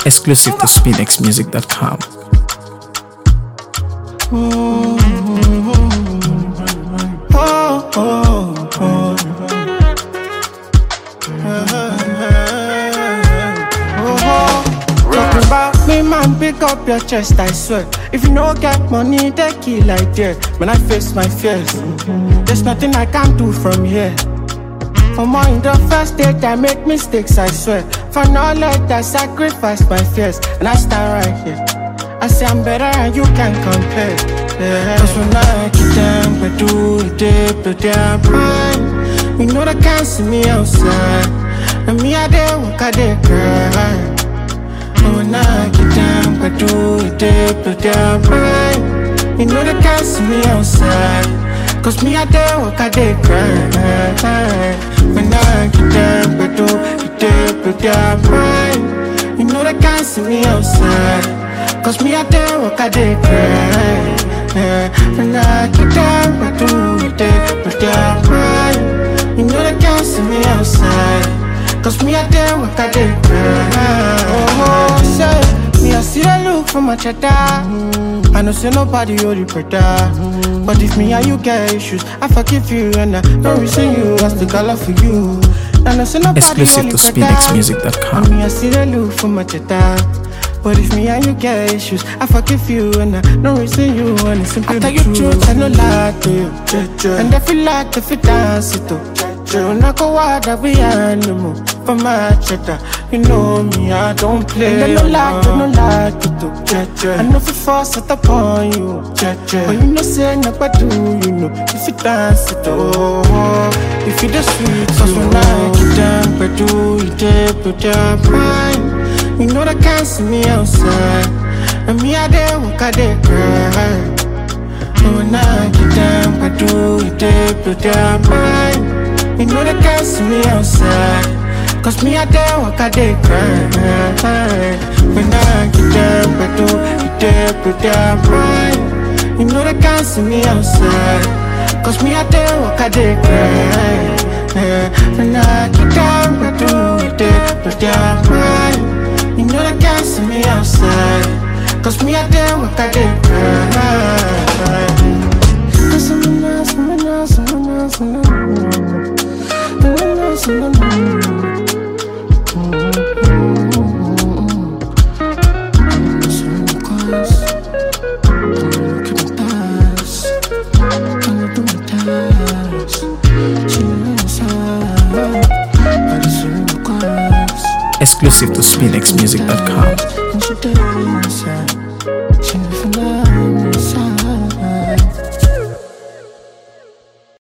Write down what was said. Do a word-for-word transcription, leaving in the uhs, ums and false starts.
Exclusive to spinx music dot com. Oh, oh, oh, oh. Talking about me, man, pick up your chest, I swear. If you no get money, they kill like that. When I face my fears, there's nothing I can do from here. For more in the first date, I make mistakes, I swear. For knowledge, I sacrifice my fears, and I stand right here. I say I'm better and you can't compare. Yeah. Cause when I get down, but do it deep, but they're mine. You know they can't see me outside. And me, I dare walk, I dare cry. And when I get down, but do it deep, but they're mine. You know they can't see me outside. Cause me, I dare walk, I dare cry. When I get down, but do it deep, but they're mine. You know they can't see me outside. Cause me a day walk a day cry. Yeah. When I get down, I do it day, but they are crying. You know they can't see me outside. Cause me a day walk a day cry. Oh, oh, say, me I see the look from my cheddar. mm. I know say nobody hold you better. mm. But if me and you get issues, I forgive you and I don't resent you. I still got love for you. I know say nobody Exclusive to spinx music dot com. Me I see the look from my cheddar. But if me and you get issues, I forgive you and I don't resent you. And it's simply I tell you truth, I no lie to you. And if you like, if you dance it too. You not go out that we animal for my cheddar. You know me, I don't play. And I no like, I no like to do. I know if you force it upon you. But you know say nobody do, you know. If you dance it oh, if you the sweet, cause when I get down, but do you dare, but you're mine. You know they can't see me outside. And me a day walk a day cry. And when I get down, I do it day, but they're mine. You know they can't see me outside. Cause me a day walk a day cry. When I get down, I do it day, but they're mine. You know they can't see me outside. Cause me a day walk a day cry. When I get down, I do it day, but they're mine. You know they can't see me outside. Cause me a day walk a day cry. Cause I'm a nice, I'm a nice, I'm a nice, I'm a nice, I'm a nice, I'm a nice. Exclusive to spinx music dot com.